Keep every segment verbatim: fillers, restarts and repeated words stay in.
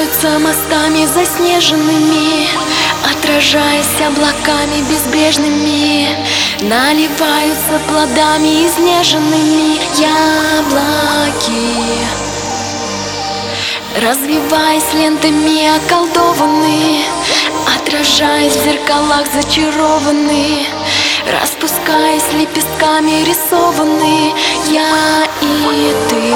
Спускаются мостами заснеженными, отражаясь облаками безбрежными. Наливаются плодами изнеженными яблоки, развиваясь лентами околдованы, отражаясь в зеркалах зачарованы, распускаясь лепестками рисованы. Я и ты.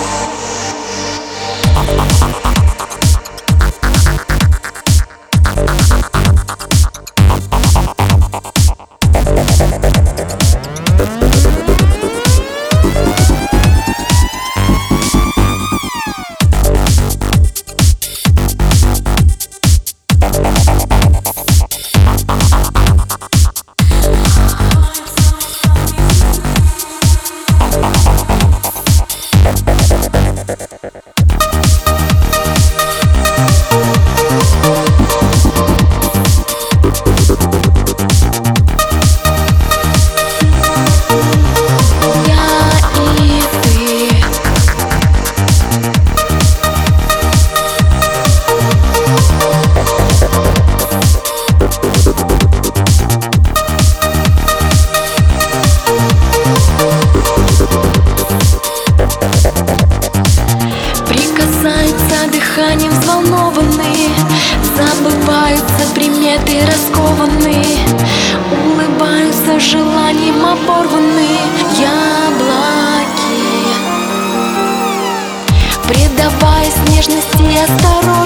Дыханием взволнованы, забываются приметы раскованы, улыбаются желанием оборваны яблоки, предаваясь нежности и осторожности.